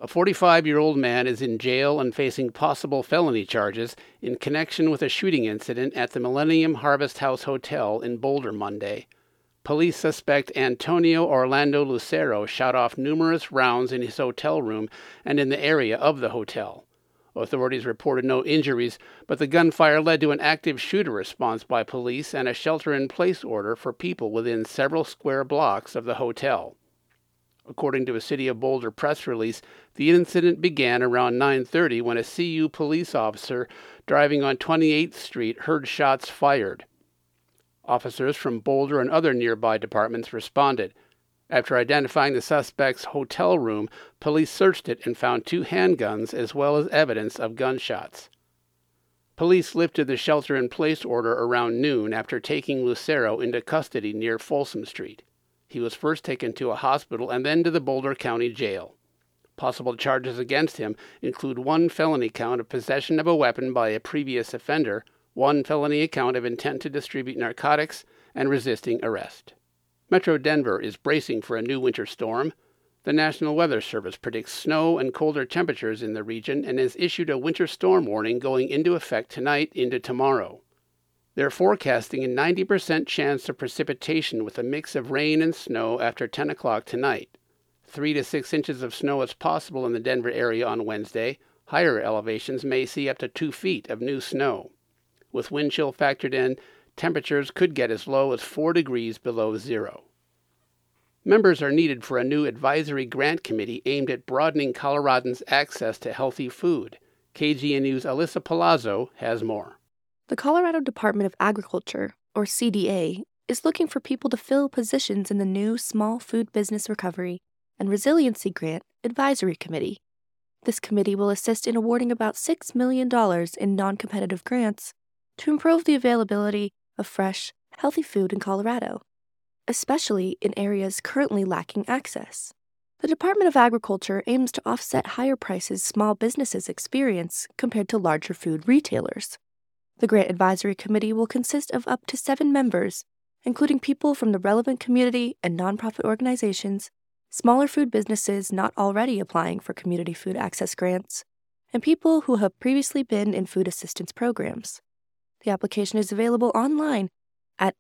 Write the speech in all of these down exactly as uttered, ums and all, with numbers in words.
A forty-five-year-old man is in jail and facing possible felony charges in connection with a shooting incident at the Millennium Harvest House Hotel in Boulder Monday. Police suspect Antonio Orlando Lucero shot off numerous rounds in his hotel room and in the area of the hotel. Authorities reported no injuries, but the gunfire led to an active shooter response by police and a shelter-in-place order for people within several square blocks of the hotel. According to a City of Boulder press release, the incident began around nine thirty when a C U police officer driving on twenty-eighth Street heard shots fired. Officers from Boulder and other nearby departments responded. After identifying the suspect's hotel room, police searched it and found two handguns as well as evidence of gunshots. Police lifted the shelter-in-place order around noon after taking Lucero into custody near Folsom Street. He was first taken to a hospital and then to the Boulder County Jail. Possible charges against him include one felony count of possession of a weapon by a previous offender, one felony count of intent to distribute narcotics, and resisting arrest. Metro Denver is bracing for a new winter storm. The National Weather Service predicts snow and colder temperatures in the region and has issued a winter storm warning going into effect tonight into tomorrow. They're forecasting a ninety percent chance of precipitation with a mix of rain and snow after ten o'clock tonight. Three to six inches of snow is possible in the Denver area on Wednesday. Higher elevations may see up to two feet of new snow. With wind chill factored in, temperatures could get as low as four degrees below zero. Members are needed for a new advisory grant committee aimed at broadening Coloradans' access to healthy food. K G N U's Alyssa Palazzo has more. The Colorado Department of Agriculture, or C D A, is looking for people to fill positions in the new Small Food Business Recovery and Resiliency Grant Advisory Committee. This committee will assist in awarding about six million dollars in non-competitive grants to improve the availability of fresh, healthy food in Colorado, especially in areas currently lacking access. The Department of Agriculture aims to offset higher prices small businesses experience compared to larger food retailers. The Grant Advisory Committee will consist of up to seven members, including people from the relevant community and nonprofit organizations, smaller food businesses not already applying for community food access grants, and people who have previously been in food assistance programs. The application is available online at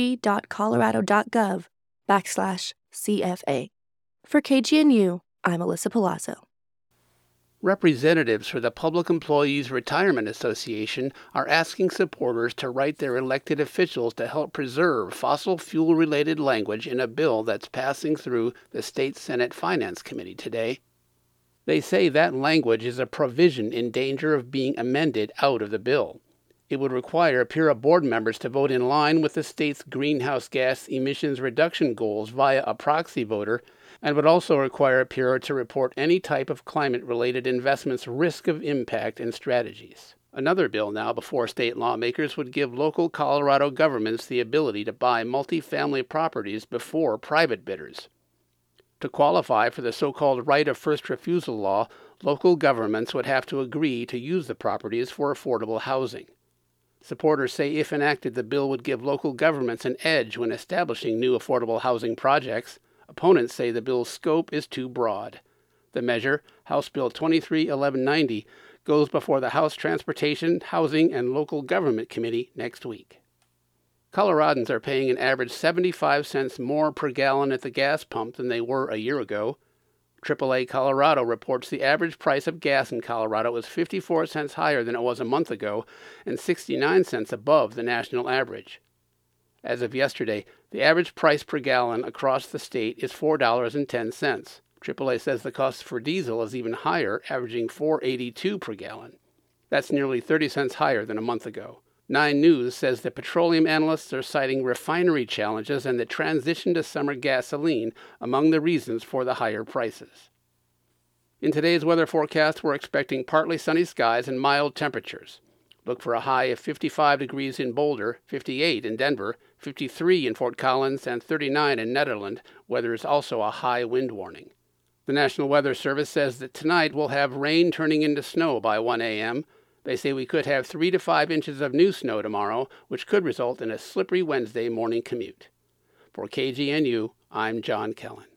ag.colorado.gov backslash CFA. For K G N U, I'm Alyssa Palazzo. Representatives for the Public Employees Retirement Association are asking supporters to write their elected officials to help preserve fossil fuel-related language in a bill that's passing through the State Senate Finance Committee today. They say that language is a provision in danger of being amended out of the bill. It would require P U R A board members to vote in line with the state's greenhouse gas emissions reduction goals via a proxy voter, and would also require P U R A to report any type of climate-related investments' risk of impact and strategies. Another bill now before state lawmakers would give local Colorado governments the ability to buy multifamily properties before private bidders. To qualify for the so-called right of first refusal law, local governments would have to agree to use the properties for affordable housing. Supporters say if enacted, the bill would give local governments an edge when establishing new affordable housing projects. Opponents say the bill's scope is too broad. The measure, House Bill twenty-three eleven ninety, goes before the House Transportation, Housing, and Local Government Committee next week. Coloradans are paying an average seventy-five cents more per gallon at the gas pump than they were a year ago. triple A Colorado reports the average price of gas in Colorado is fifty-four cents higher than it was a month ago and sixty-nine cents above the national average. As of yesterday, the average price per gallon across the state is four dollars and ten cents. triple A says the cost for diesel is even higher, averaging four dollars and eighty-two cents per gallon. That's nearly thirty cents higher than a month ago. Nine News says that petroleum analysts are citing refinery challenges and the transition to summer gasoline among the reasons for the higher prices. In today's weather forecast, we're expecting partly sunny skies and mild temperatures. Look for a high of fifty-five degrees in Boulder, fifty-eight in Denver, fifty-three in Fort Collins, and thirty-nine in Nederland, where there is also a high wind warning. The National Weather Service says that tonight we'll have rain turning into snow by one a.m. They say we could have three to five inches of new snow tomorrow, which could result in a slippery Wednesday morning commute. For K G N U, I'm John Kellen.